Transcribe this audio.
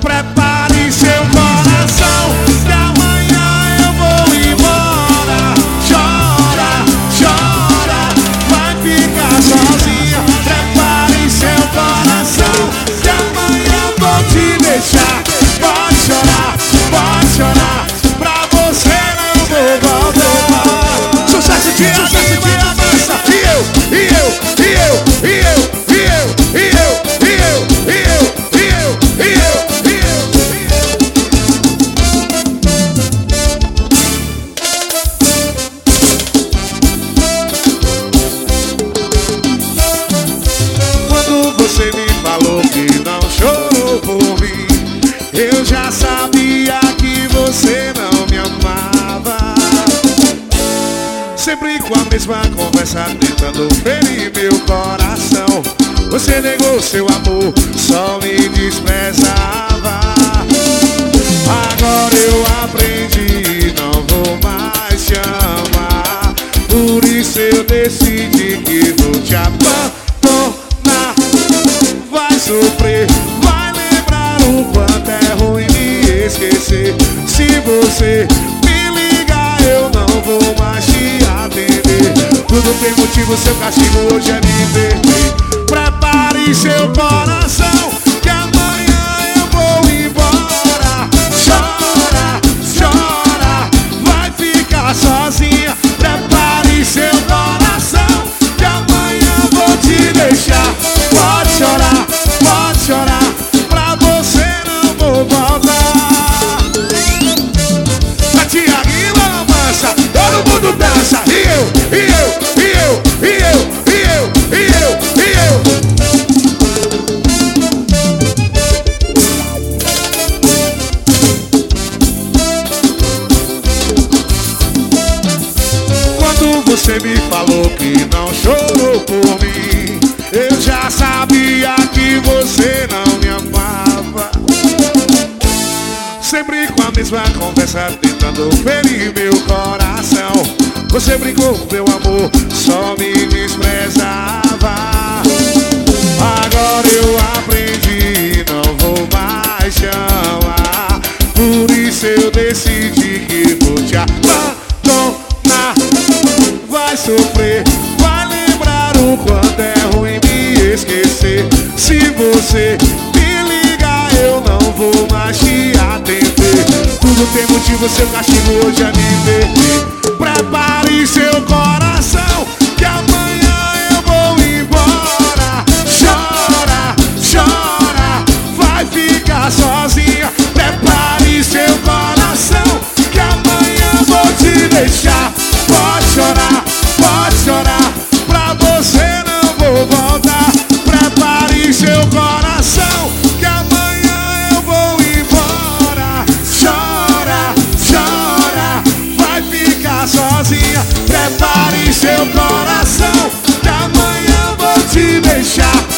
Prepare seu coração, que amanhã eu vou embora. Chora, chora, vai ficar sozinha. Prepare seu coração, que amanhã eu vou te deixar. Pode chorar, pra você não vou voltar. Sucesso de Adriana Mansa. E eu. Quando você me falou que não chorou por mim, eu já sabia que você não me amava. Sempre com a mesma conversa, tentando ferir meu coração. Você negou seu amor, só me desprezava. Agora eu aprendi, não vou mais te amar. Por isso eu decidi que vou te abandonar. Vai sofrer, vai lembrar o quanto é ruim me esquecer. Se você me ligar, eu não vou mais te atender. Tudo tem motivo, seu castigo hoje é me perder. Prepare seu coração, que amanhã eu vou embora. Chora, chora, vai ficar sozinha. Prepare seu coração, que amanhã eu vou te deixar. Pode chorar, pra você não vou voltar. A Tiaguinha Mansa, todo mundo dança. E eu. Quando você me falou que não chorou por mim, eu já sabia que você não me amava. Sempre com a mesma conversa, tentando ferir meu coração. Você brincou, meu amor, só me desprezava. Agora eu aprendi, não vou mais te amar. Por isso eu decidi que vou te abandonar. Vai sofrer, vai lembrar o quanto é ruim me esquecer. Se você me ligar, eu não vou mais te atender. Tudo tem motivo, seu castigo hoje é me perder. Prepare seu coração, que amanhã eu vou embora. Chora, chora, vai ficar sozinha. Prepare seu coração, que amanhã eu vou te deixar. Pode chorar, pra você não vou voltar. Prepare seu coração, que amanhã eu vou embora. Chora, chora, vai ficar sozinha. Prepare seu coração, que amanhã eu vou te deixar.